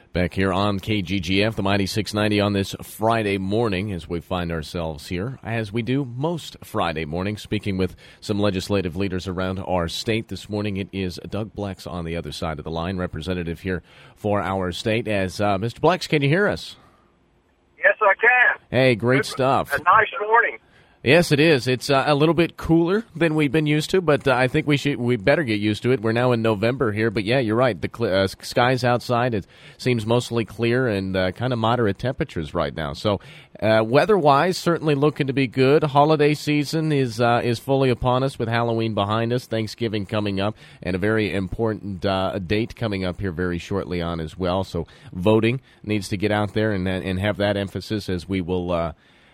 Back here on KGGF, the Mighty 690 on this Friday morning as we find ourselves here, as we do most Friday mornings, speaking with some legislative leaders around our state. This morning it is Doug Blex on the other side of the line, representative here for our state. As Mr. Blex, can you hear us? Yes, I can. Hey, great stuff. A nice morning. Yes, it is. It's a little bit cooler than we've been used to, but I think we better get used to it. We're now in November here, but yeah, you're right. The skies outside, it seems mostly clear and kind of moderate temperatures right now. So weather-wise, certainly looking to be good. Holiday season is fully upon us with Halloween behind us, Thanksgiving coming up, and a very important date coming up here very shortly on as well. So voting needs to get out there and have that emphasis as we will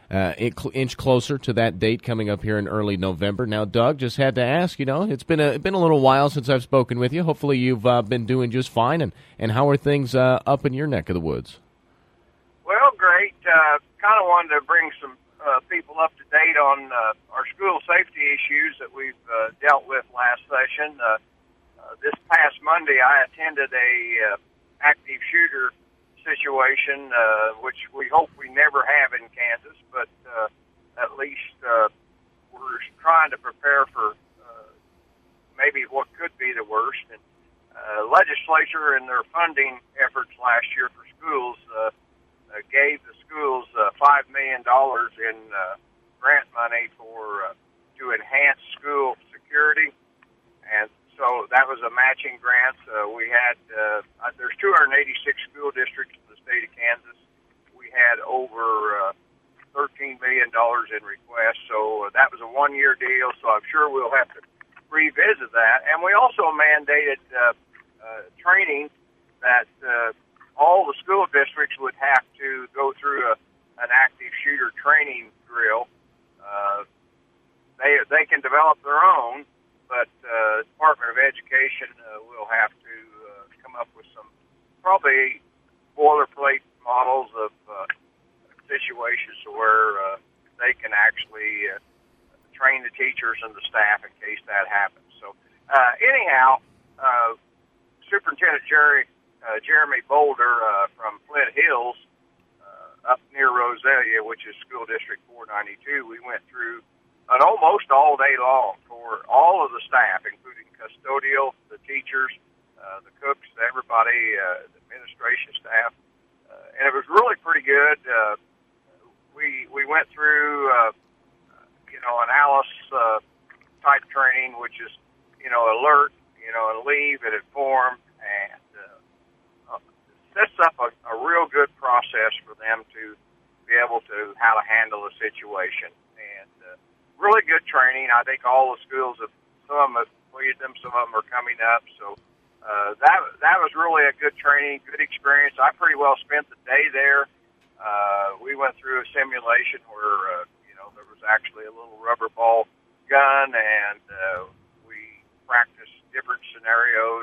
inch closer to that date coming up here in early November. Now, Doug, just had to ask, it's been a little while since I've spoken with you. Hopefully you've been doing just fine, and how are things up in your neck of the woods? Well, great. Kind of wanted to bring some people up to date on our school safety issues that we've dealt with last session. This past Monday, I attended a active shooter situation, which we hope we never have in Kansas, but at least we're trying to prepare for maybe what could be the worst. And legislature in their funding efforts last year for schools gave the schools $5 million in grant money to enhance school security, and so that was a matching grant. We had there's 286 school districts in the state of Kansas. We had over $13 million in requests, so that was a one-year deal. So I'm sure we'll have to revisit that. And we also mandated training that all the school districts would have to go through an active shooter training drill. They can develop their own, but Department of Education will have to come up with some probably boilerplate models of situations where they can actually train the teachers and the staff in case that happens. So anyhow, Superintendent Jeremy Boulder from Flint Hills up near Roselia, which is School District 492, we went through an almost all day long for all of the staff, including custodial, the teachers, the cooks, everybody, the administration staff, and it was really pretty good. We went through, an ALICE type training, which is, alert, and leave and inform, and sets up a real good process for them to be able to how to handle a situation. And really good training. I think all the schools some of them have completed them, some of them are coming up. So that was really a good training, good experience. I pretty well spent the day there. We went through a simulation where there was actually a little rubber ball gun, and we practiced different scenarios.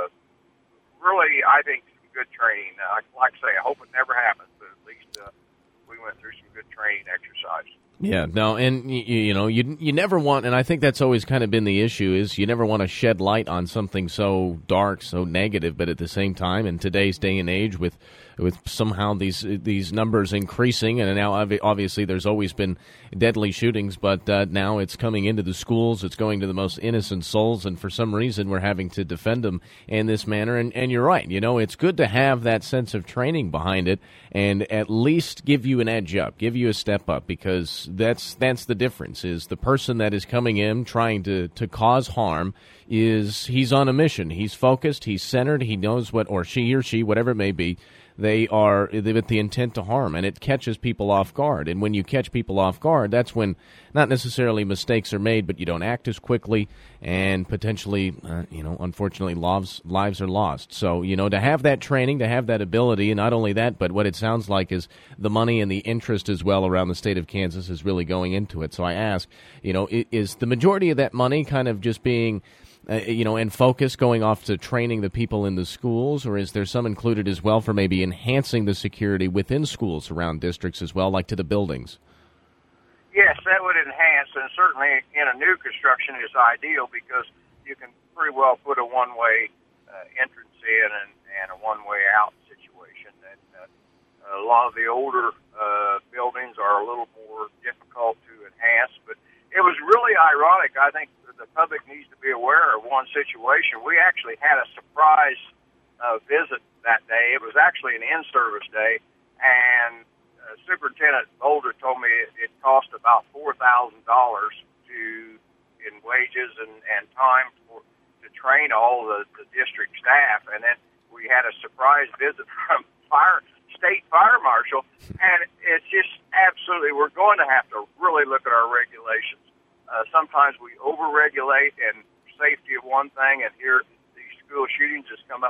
Really, I think some good training. Like I say, I hope it never happens, but at least we went through some good training exercises. Yeah, no, and you never want, and I think that's always kind of been the issue, is you never want to shed light on something so dark, so negative, but at the same time, in today's day and age, with somehow these numbers increasing, and now obviously there's always been deadly shootings, but now it's coming into the schools, it's going to the most innocent souls, and for some reason we're having to defend them in this manner, and you're right, it's good to have that sense of training behind it, and at least give you an edge up, give you a step up, because that's the difference, is the person that is coming in trying to cause harm he's on a mission. He's focused, he's centered, he knows what, or she or she, whatever it may be, they with the intent to harm, and it catches people off guard. And when you catch people off guard, that's when not necessarily mistakes are made, but you don't act as quickly, and potentially, unfortunately, lives are lost. So, to have that training, to have that ability, and not only that, but what it sounds like is the money and the interest as well around the state of Kansas is really going into it. So I ask, is the majority of that money kind of just being and focus going off to training the people in the schools, or is there some included as well for maybe enhancing the security within schools around districts as well, like to the buildings? Yes, that would enhance, and certainly in a new construction is ideal because you can pretty well put a one-way entrance in and a one-way out situation. And a lot of the older buildings are a little more difficult to enhance, but it was really ironic. I think the public needs to be aware of one situation. We actually had a surprise visit that day. It was actually an in-service day, and Superintendent Boulder told me it cost about $4,000 in wages and time to train all the district staff, and then we had a surprise visit from state fire marshal, and it's just absolutely, we're going to have to really look at our regulations. Sometimes we over-regulate, and safety of one thing, and here these school shootings has come up.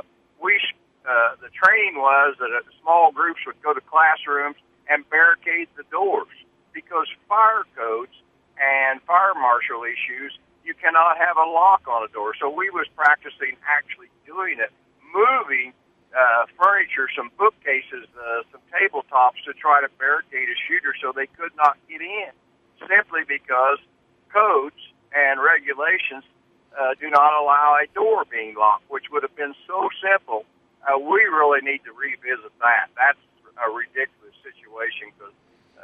The training was that small groups would go to classrooms and barricade the doors because fire codes and fire marshal issues, you cannot have a lock on a door. So we was practicing actually doing it, moving furniture, some bookcases, some tabletops to try to barricade a shooter so they could not get in, simply because codes and regulations do not allow a door being locked, which would have been so simple. We really need to revisit that. That's a ridiculous situation because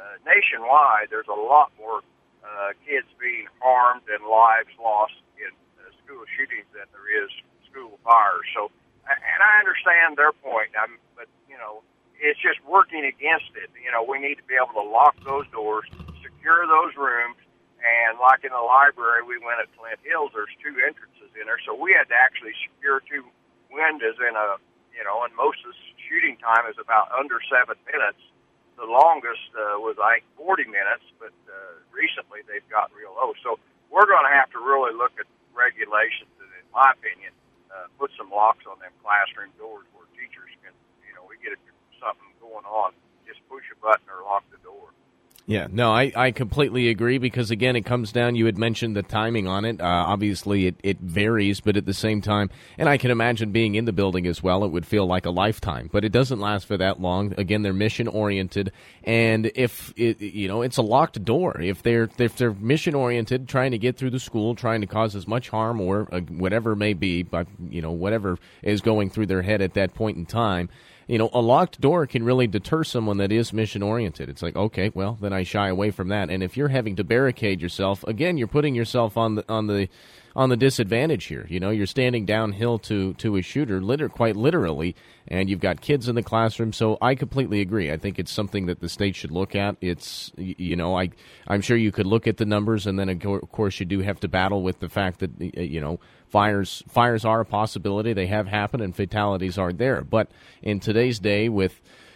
nationwide there's a lot more kids being harmed and lives lost in school shootings than there is school fires. So, and I understand their point, but, it's just working against it. We need to be able to lock those doors, secure those rooms, and like in the library we went at Flint Hills, there's 2 entrances in there, so we had to actually secure 2 windows in and most of the shooting time is about under 7 minutes. The longest was like 40 minutes, but recently they've gotten real low. So we're going to have to really look at regulations and, in my opinion, put some locks on them classroom doors where teachers can, we get something going on, just push a button or lock the door. Yeah, no, I completely agree because, again, it comes down, you had mentioned the timing on it. Obviously, it varies, but at the same time, and I can imagine being in the building as well, it would feel like a lifetime, but it doesn't last for that long. Again, they're mission-oriented, and if, it's a locked door. If they're mission-oriented, trying to get through the school, trying to cause as much harm or whatever it may be, but, whatever is going through their head at that point in time, a locked door can really deter someone that is mission-oriented. It's like, okay, well, then I shy away from that. And if you're having to barricade yourself, again, you're putting yourself on the disadvantage here. You're standing downhill to a shooter, quite literally, and you've got kids in the classroom. So I completely agree. I think it's something that the state should look at. It's, I'm sure you could look at the numbers, and then, of course, you do have to battle with the fact that, fires are a possibility. They have happened, and fatalities are there. But in today's day, with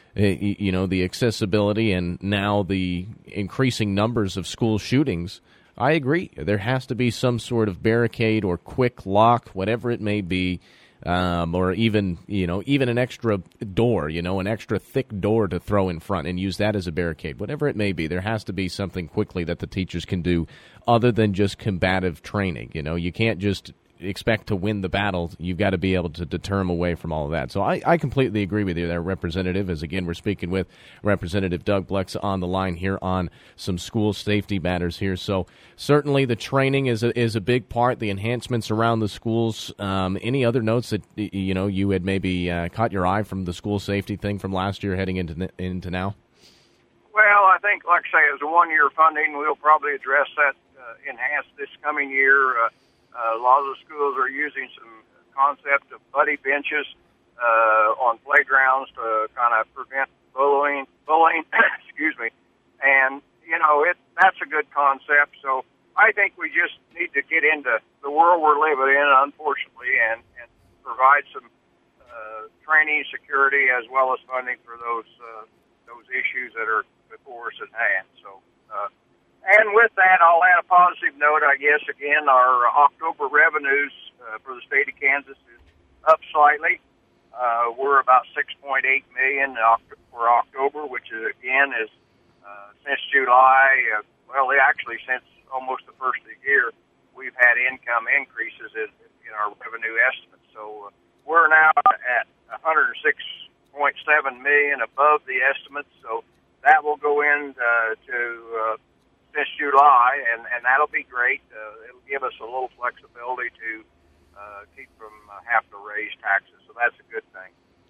the accessibility and now the increasing numbers of school shootings, I agree. There has to be some sort of barricade or quick lock, whatever it may be, or even an extra door, an extra thick door to throw in front and use that as a barricade. Whatever it may be, there has to be something quickly that the teachers can do other than just combative training. You can't just expect to win the battle. You've got to be able to deter them away from all of that. So I completely agree with you there, Representative, as again we're speaking with Representative Doug Blex on the line here on some school safety matters here. So certainly the training is a big part, the enhancements around the schools. Any other notes that you had maybe caught your eye from the school safety thing from last year heading into now? Well, I think, like I say, as a one-year funding, we'll probably address that enhanced this coming year. A lot of the schools are using some concept of buddy benches on playgrounds to kind of prevent bullying. Excuse me. And, that's a good concept. So I think we just need to get into the world we're living in, unfortunately, and provide some training, security, as well as funding for those issues that are before us at hand. So, and with that, I'll add a positive note, I guess. Again, our October revenues for the state of Kansas is up slightly. We're about $6.8 million for October, which is since July, actually since almost the first of the year, we've had income increases in our revenue estimates. So we're now at $106.7 million above the estimates. So that will go in to since July, and that'll be great. It'll give us a little flexibility to keep from having to raise taxes, so that's a good thing.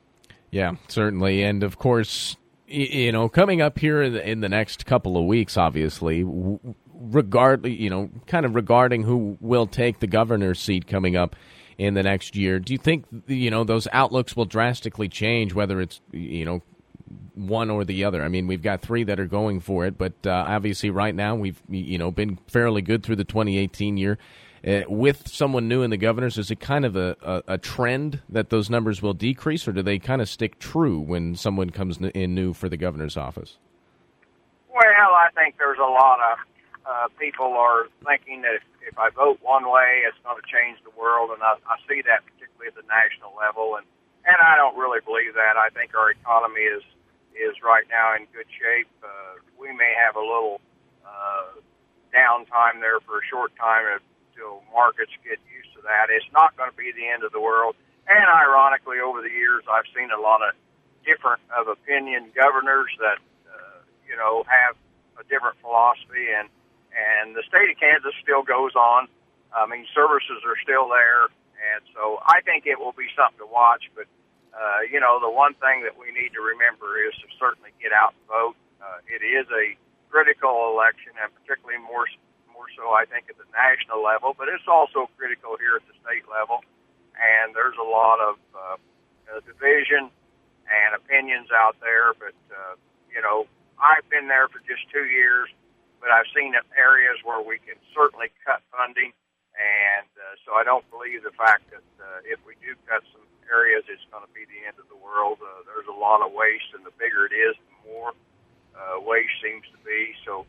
Yeah, certainly. And, of course, coming up here in the next couple of weeks, obviously, regarding who will take the governor's seat coming up in the next year, do you think, those outlooks will drastically change, whether it's, one or the other? I mean, we've got three that are going for it, but obviously right now we've, been fairly good through the 2018 year. With someone new in the governors, is it kind of a trend that those numbers will decrease, or do they kind of stick true when someone comes in new for the governor's office? Well, I think there's a lot of people are thinking that if I vote one way, it's going to change the world, and I see that particularly at the national level, and I don't really believe that. I think our economy is right now in good shape. We may have a little downtime there for a short time until markets get used to that. It's not going to be the end of the world. And ironically, over the years, I've seen a lot of different of opinion governors that, have a different philosophy. And the state of Kansas still goes on. I mean, services are still there. And so I think it will be something to watch. But, the one thing that we need to remember is to certainly get out and vote. It is a critical election, and particularly more so, I think, at the national level, but it's also critical here at the state level. And there's a lot of division and opinions out there. But, I've been there for just 2 years, but I've seen areas where we can certainly cut funding. And so I don't believe the fact that if we do cut some areas, it's going to be the end of the world. There's a lot of waste, and the bigger it is, the more waste seems to be. So,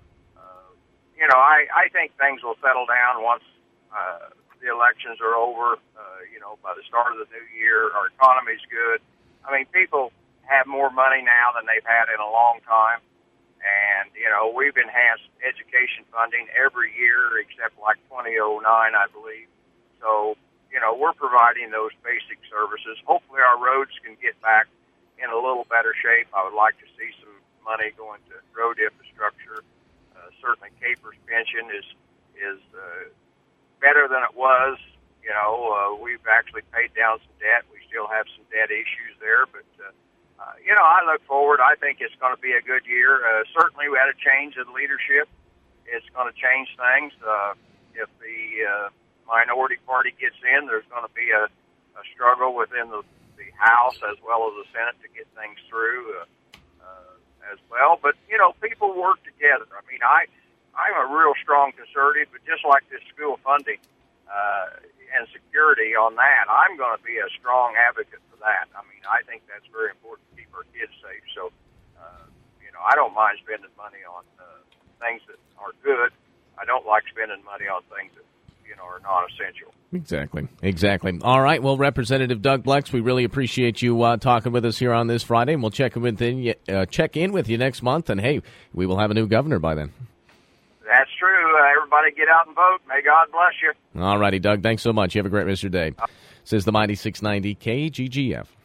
I think things will settle down once the elections are over. By the start of the new year, our economy's good. I mean, people have more money now than they've had in a long time. And, we've enhanced education funding every year except like 2009, I believe. So, we're providing those basic services. Hopefully our roads can get back in a little better shape. I would like to see some money going to road infrastructure. Certainly Caper's pension is better than it was. We've actually paid down some debt. We still have some debt issues there, but, I look forward. I think it's going to be a good year. Certainly we had a change in leadership. It's going to change things. If the minority party gets in, there's going to be a struggle within the House as well as the Senate to get things through as well. But, people work together. I mean, I'm a real strong conservative, but just like this school funding and security on that, I'm going to be a strong advocate for that. I mean, I think that's very important to keep our kids safe. So, I don't mind spending money on things that are good. I don't like spending money on things that, are not essential. Exactly. All right. Well, Representative Doug Blex, we really appreciate you talking with us here on this Friday, and we'll check in with you next month. And, hey, we will have a new governor by then. That's true. Everybody get out and vote. May God bless you. All righty, Doug. Thanks so much. You have a great rest of your day. This is the Mighty 690 KGGF.